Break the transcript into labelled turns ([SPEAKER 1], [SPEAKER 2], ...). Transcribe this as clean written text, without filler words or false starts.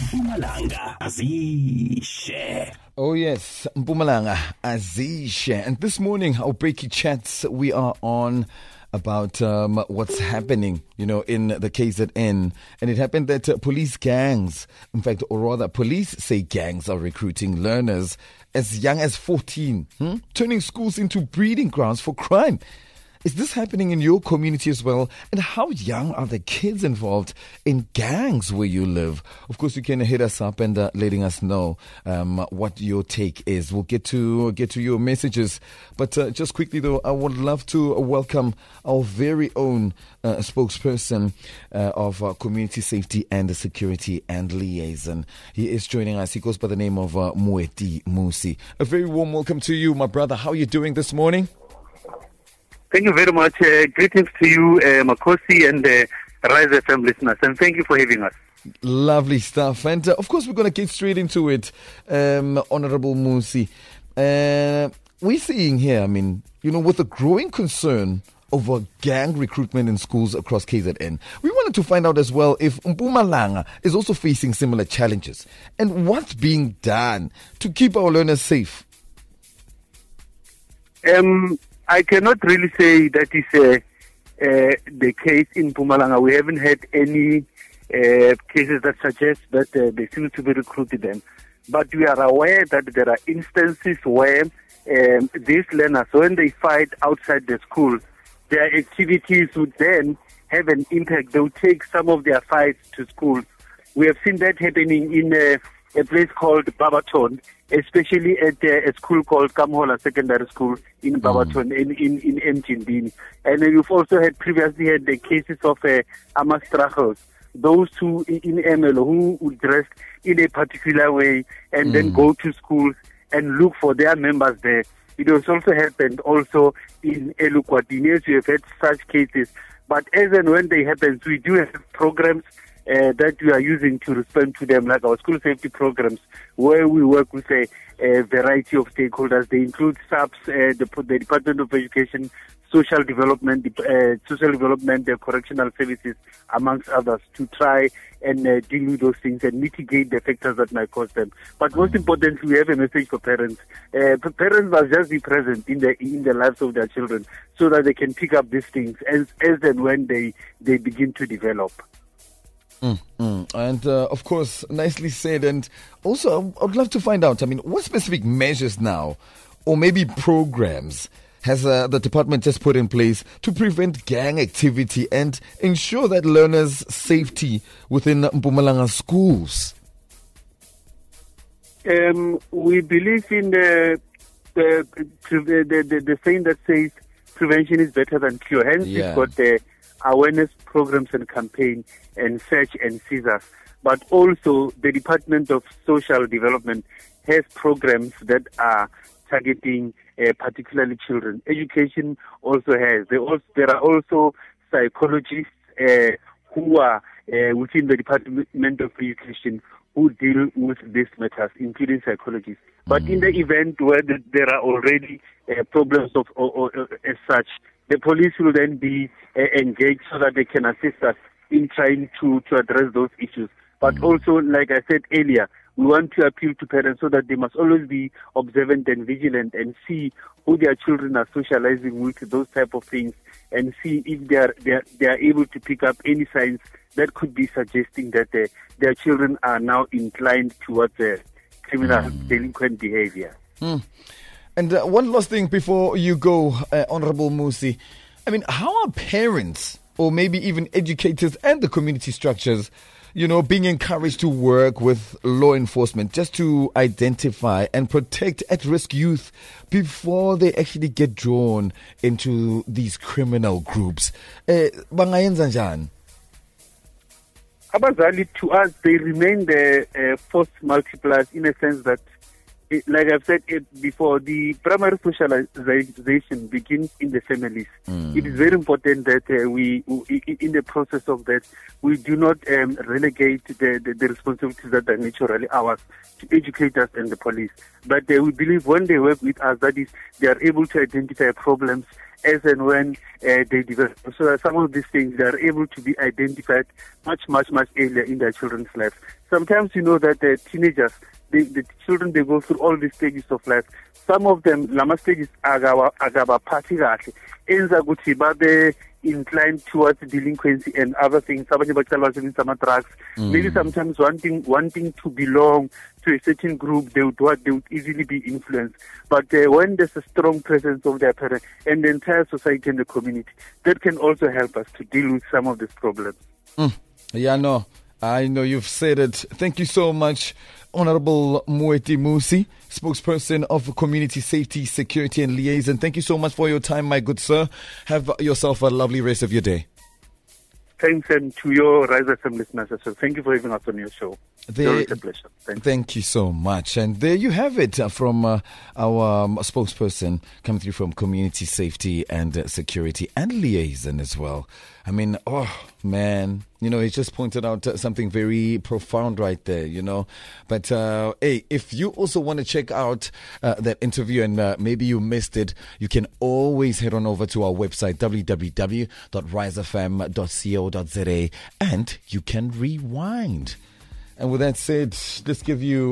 [SPEAKER 1] Mpumalanga Azishe.
[SPEAKER 2] Oh yes, Mpumalanga Azishe. And this morning, our breaky chats, we are on about what's happening, in the KZN. And it happened that police gangs, in fact, or rather, police say gangs are recruiting learners as young as 14, turning schools into breeding grounds for crime. Is this happening in your community as well? And how young are the kids involved in gangs where you live? Of course, you can hit us up and letting us know what your take is. We'll get to your messages. But just quickly, though, I would love to welcome our very own spokesperson of Community Safety and Security and Liaison. He is joining us. He goes by the name of Moeti Musi. A very warm welcome to you, my brother. How are you doing this morning?
[SPEAKER 3] Thank you very much. Greetings to you, Makosi and Rise FM listeners, and thank you for having us.
[SPEAKER 2] Lovely stuff. And of course, we're going to get straight into it, Honorable Musi. We're seeing here, with a growing concern over gang recruitment in schools across KZN, we wanted to find out as well if Mpumalanga is also facing similar challenges and what's being done to keep our learners safe.
[SPEAKER 3] I cannot really say that is the case in Mpumalanga. We haven't had any cases that suggest that they seem to be recruited them. But we are aware that there are instances where these learners, when they fight outside the school, their activities would then have an impact. They would take some of their fights to schools. We have seen that happening in a place called Barberton, especially at a school called Kamhola Secondary School in Barberton, in Mjindini. And you've also previously had the cases of Amastrachos, those who in ML who dressed in a particular way and then go to schools and look for their members there. It has also happened also in Elukwatini, as we have had such cases. But as and when they happen, we do have programs that we are using to respond to them, like our school safety programs, where we work with a variety of stakeholders. They include SAPS, the Department of Education, Social Development, the Correctional Services, amongst others, to try and deal with those things and mitigate the factors that might cause them. But most importantly, we have a message for parents. Parents must just be present in the lives of their children so that they can pick up these things as and when they begin to develop.
[SPEAKER 2] And of course, nicely said. And also, I'd love to find out, what specific measures now, or maybe programs, has the department just put in place to prevent gang activity and ensure that learners' safety within Mpumalanga schools?
[SPEAKER 3] We believe in the saying that says prevention is better than cure. Hence, we've got the awareness programs and campaign and search and seizures. But also the Department of Social Development has programs that are targeting particularly children. Education also has. There are also psychologists who are within the Department of Education who deal with these matters, including psychologists. But in the event where there are already problems as such, the police will then be engaged so that they can assist us in trying to address those issues. But also, like I said earlier, we want to appeal to parents so that they must always be observant and vigilant and see who their children are socializing with, those type of things, and see if they are able to pick up any signs that could be suggesting that their children are now inclined towards criminal delinquent behavior.
[SPEAKER 2] And one last thing before you go, Honorable Musi. How are parents, or maybe even educators and the community structures, being encouraged to work with law enforcement just to identify and protect at-risk youth before they actually get drawn into these criminal groups? Bangayenza njani?
[SPEAKER 3] Abazali, to us, they remain the force multipliers in a sense that like I've said before, the primary socialization begins in the families. It is very important that we, in the process of that, we do not relegate the responsibilities that are naturally ours to educators and the police. But we believe when they work with us, that is, they are able to identify problems as and when they develop. So that some of these things, they are able to be identified much earlier in their children's lives. Sometimes you know that teenagers, the children, they go through all these stages of life. Some of them, lama stages agaba party kahle. Enza ukuthi babe inclined towards delinquency and other things. Abanye bacala basebenzisa drugs. Maybe sometimes wanting to belong to a certain group, they would easily be influenced. But when there's a strong presence of their parents and the entire society and the community, that can also help us to deal with some of these problems.
[SPEAKER 2] Yeah, no, I know you've said it. Thank you so much, Honorable Moeti Musi, spokesperson of Community Safety, Security and Liaison. Thank you so much for your time, my good sir. Have yourself a lovely rest of your day.
[SPEAKER 3] Thanks, and to your Rise FM listeners as well. Thank you for having us on your show. It's a pleasure.
[SPEAKER 2] Thank you so much. And there you have it from our spokesperson coming through from Community Safety and Security and Liaison as well. I mean, oh man, you know, he just pointed out something very profound right there, you know. But hey, if you also want to check out that interview and maybe you missed it, you can always head on over to our website, www.risefm.co.za, and you can rewind. And with that said, let's give you